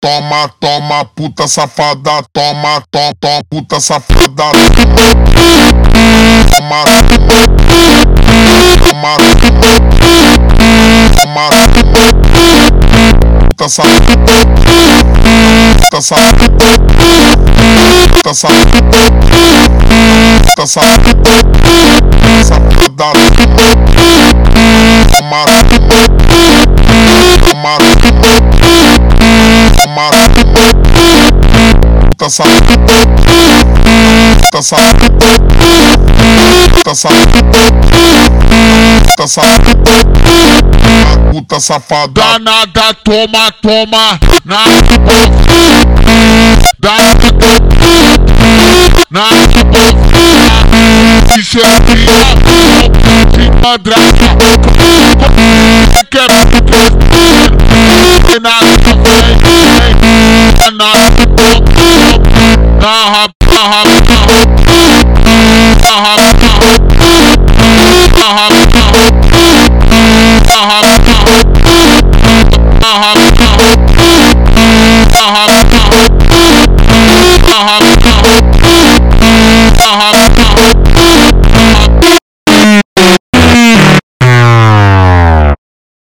toma, toma, puta safada, toma, toma, puta safada, toma, toma, toma, puta safada, puta safada, puta safada, puta safada, safada, toma, puta safada, puta safada, puta safada, puta safada, puta safada. Danada, toma, toma, na boca. Danada, na boca. Se chega, se madrasta. Quer nada, vem, nada.